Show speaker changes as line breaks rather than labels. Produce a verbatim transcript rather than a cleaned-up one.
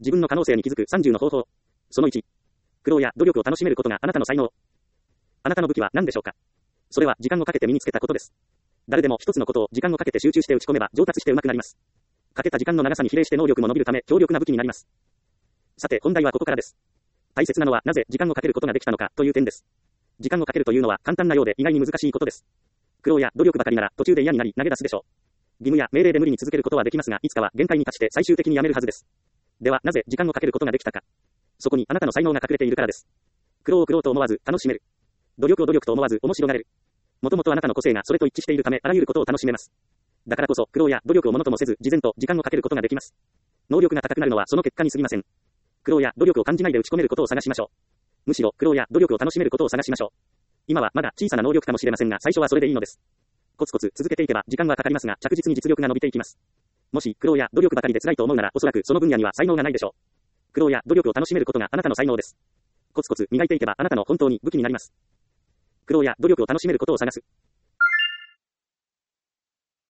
自分の可能性に気づくさんじゅうの方法。そのいち。苦労や努力を楽しめることがあなたの才能。あなたの武器は何でしょうか？それは時間をかけて身につけたことです。誰でも一つのことを時間をかけて集中して打ち込めば上達して上手くなります。かけた時間の長さに比例して能力も伸びるため強力な武器になります。さて本題はここからです。大切なのはなぜ時間をかけることができたのかという点です。時間をかけるというのは簡単なようで意外に難しいことです。苦労や努力ばかりなら途中で嫌になり投げ出すでしょう。義務や命令で無理に続けることはできますがいつかは限界に達して最終的にやめるはずです。ではなぜ時間をかけることができたか。そこにあなたの才能が隠れているからです。苦労を苦労と思わず楽しめる。努力を努力と思わず面白がれる。もともとあなたの個性がそれと一致しているためあらゆることを楽しめます。だからこそ苦労や努力をものともせず自然と時間をかけることができます。能力が高くなるのはその結果に過ぎません。苦労や努力を感じないで打ち込めることを探しましょう。むしろ苦労や努力を楽しめることを探しましょう。今はまだ小さな能力かもしれませんが最初はそれでいいのです。コツコツ続けていけば時間はかかりますが着実に実力が伸びていきます。もし苦労や努力ばかりで辛いと思うならおそらくその分野には才能がないでしょう。苦労や努力を楽しめることがあなたの才能です。コツコツ磨いていけばあなたの本当に武器になります。苦労や努力を楽しめることを探す。